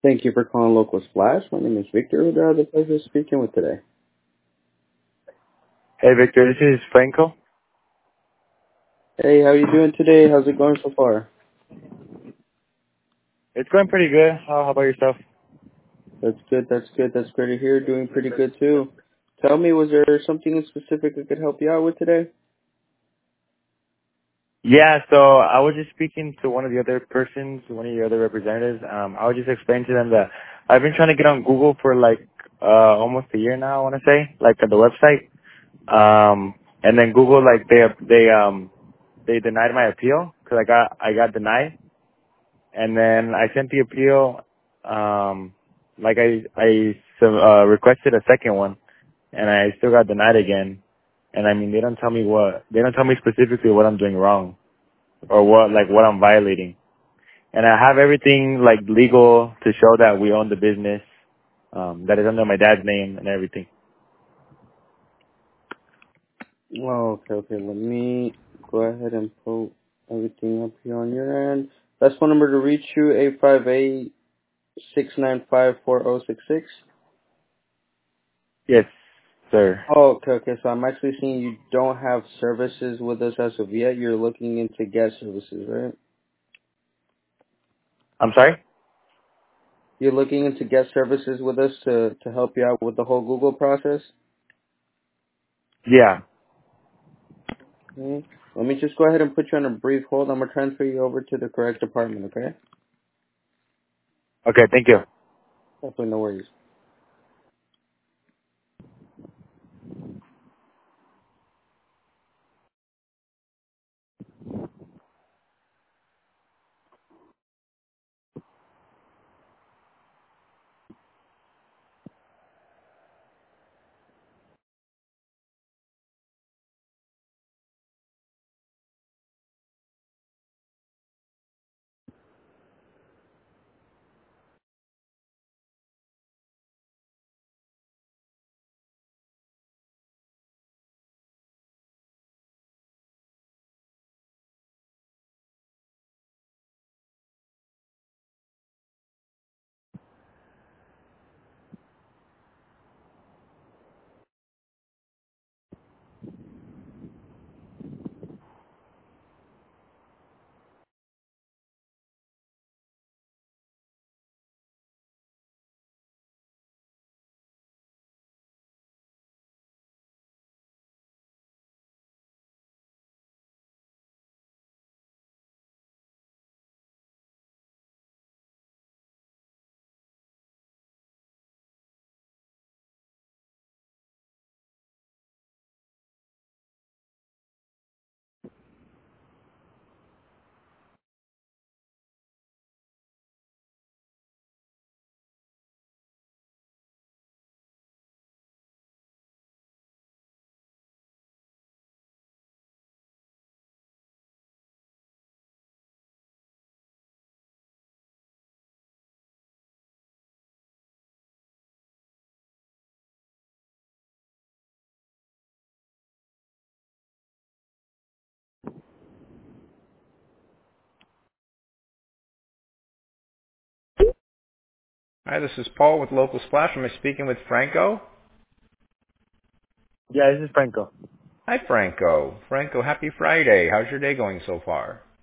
Thank you for calling Local Splash. My name is Victor. Who do I have the pleasure of speaking with today? Hey, Victor, this is Franco. Hey, how are you doing today? How's it going so far? It's going pretty good. How about yourself? That's good. That's good. That's great to hear. Doing pretty good too. Tell me, was there something in specific I could help you out with today? Yeah, so I was just speaking to one of the other persons, one of your other representatives. I was just explaining to them that I've been trying to get on Google for like almost a year now, I want to say, like at the website. And then Google, like they denied my appeal because I got denied. And then I sent the appeal, like I requested a second one, and I still got denied again. And I mean, they don't tell me specifically what I'm doing wrong or what I'm violating. And I have everything like legal to show that we own the business, that is under my dad's name and everything. Oh, okay. Let me go ahead and pull everything up here on your end. Best phone number to reach you, 858-695-4066. Yes, sir. Oh, okay. So I'm actually seeing you don't have services with us as of yet. You're looking into gas services, right? I'm sorry? You're looking into guest services with us to help you out with the whole Google process? Yeah. Okay. Let me just go ahead and put you on a brief hold. I'm going to transfer you over to the correct department, okay? Okay, thank you. Definitely no worries. Hi, this is Paul with Local Splash. Am I speaking with Franco? Yeah, this is Franco. Hi, Franco. Franco, happy Friday. How's your day going so far?